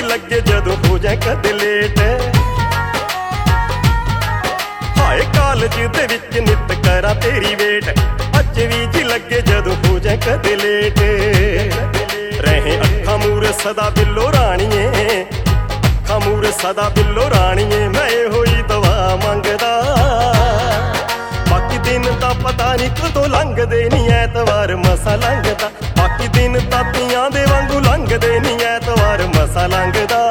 लगे जदों हो जाए कदे लेट। हाय कॉलेज दे विच नित करा तेरी वेट, अज भी जी लगे जदों हो जाए कदे लेट। रहे अखां मूरे सदा बिल्लो राणीए, अखां मूरे सदा बिल्लो राणीए, मैं होई दवा मंगदा। बाकी दिन तां पता नहीं कदों लंघदे नी, ऐतवार मसा लंघदा। बाकी दिन तां तियां दे वांगू लंघदे नी, ऐतवार मसा लंघदा।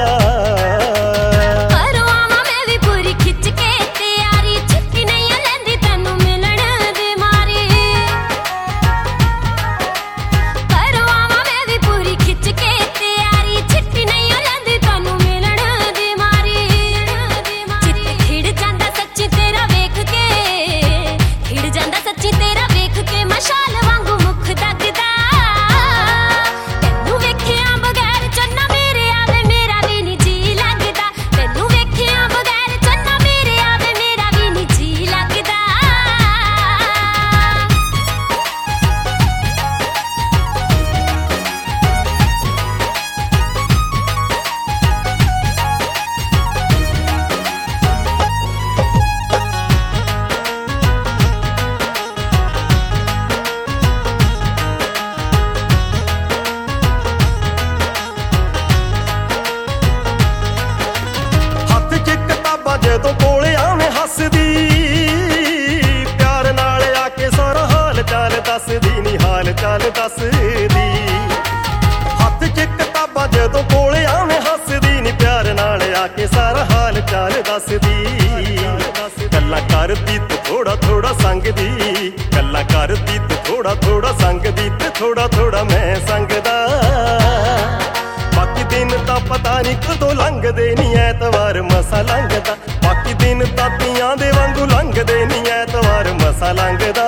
जदों कोले आवें हसदी, प्यार नाल आके सारा हाल चाल दसदी नी, हाल चाल दसदी। हत्थ च किताबां जदों कोले आवें हसदी नी, प्यार नाल आके सारा हाल चाल दसदी। गल्लां करदी ते थोड़ा थोड़ा संगदी, गल्लां करदी ते थोड़ा थोड़ा संगदी, ते थोड़ा थोड़ा मैं संगदा। बाकी दिन तां पता नहीं कदों लंघदे नी, ऐतवार मसा लंघदा। बाकी दिन तां तियां दे वांगू लंघदे नी, ऐतवार मसा लंघदा।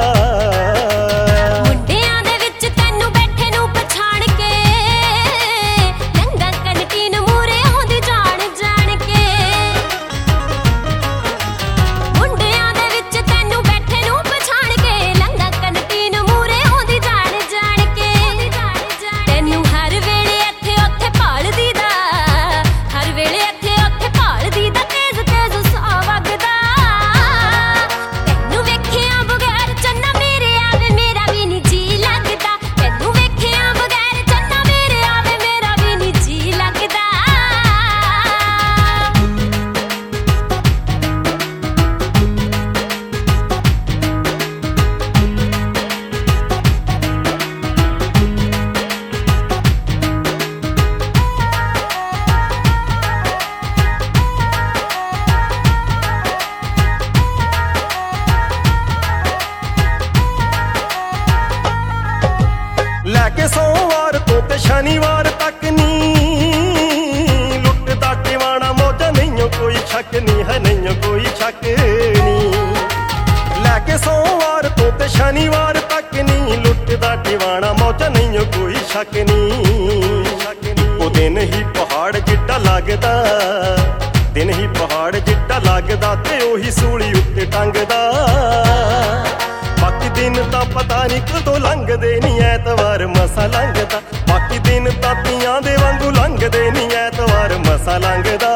लैके सोमवार तो ते शनिवार तक नी, लुटदा टिवाणा मौजा नहीं कोई शक नी, है नहीं कोई शक नी। लैके सोमवार तो ते शनिवार तक नी, लुटदा टिवाणा मौजा नहीं कोई शक नी। ओ दिन ही पहाड़ जिड्डा लगदा, दिन ही पहाड़ जिड्डा लगदा, ते ओही सूली उत्ते टंगदा। बाकी दिन तां पता नहीं कदों लंघदे नी, ऐतवार मसा लंघदा। बाकी दिन तां तियां दे वांगू लंघदे नी, ऐतवार मसा लंघदा।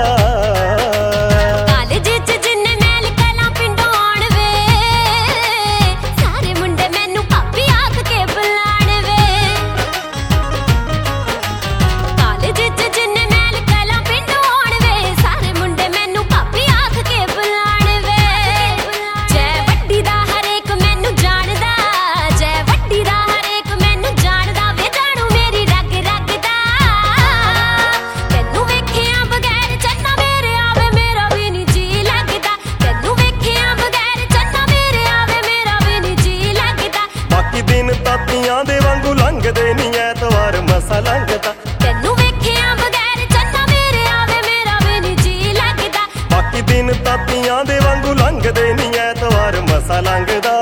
तियां दे वांगू लंघदे नी, ऐतवार मसा लंघदा। तैनू वेखिया बगैर चन्ना मेरे आवे, मेरा भी नी जी लगदा। बाकी दिन तां तियां दे वांगू लंघदे नी, ऐतवार मसा लंघदा।